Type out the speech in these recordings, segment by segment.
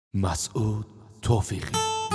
مسعود توفیقی.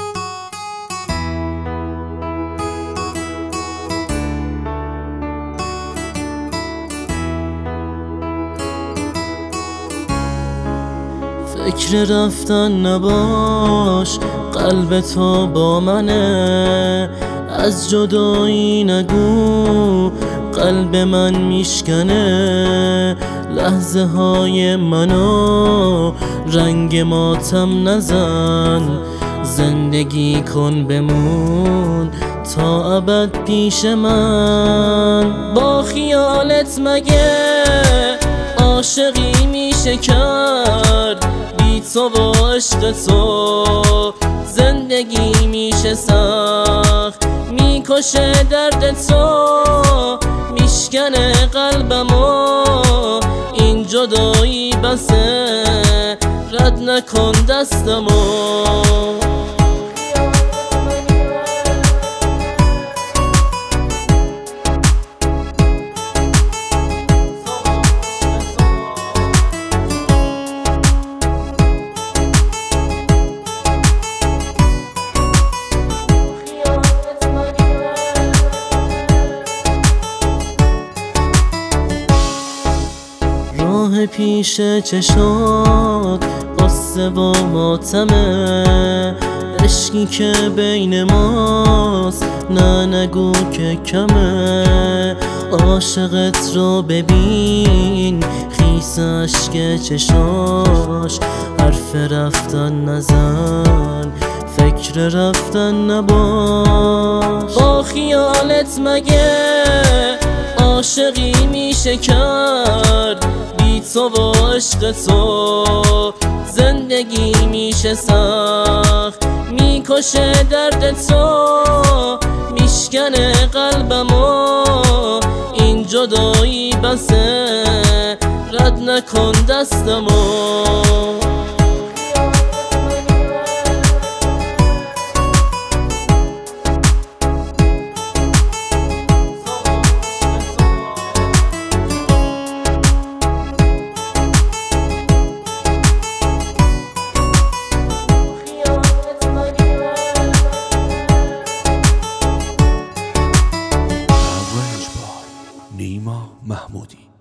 فکر رفتن نباش، قلب تو با منه. از جدایی نگو، قلب من میشکنه. لحظه های منو رنگ ماتم نزن. زندگی کن بمون تا ابد پیش من. با خیالت مگه عاشقی میشه کرد؟ بی تو و عشق تو زندگی میشه سخت. میکشه درد تو، میشکنه قلبمو. این جدایی بسه، رد نکن دستمو. راه پیش چشات قصه و ماتمه. عشقی که بین ماست نه نگو که کمه. عاشقت رو ببین خیس اشک چشاش. حرف رفتن نزن، فکر رفتن نباش. با خیالت مگه عاشقی میشه کرد؟ بی تو و عشق تو زندگی میشه سخت. میکشه درد تو، میشکنه قلبمو. این جدایی بسه، رد نکن دستمو. نیما محمودی.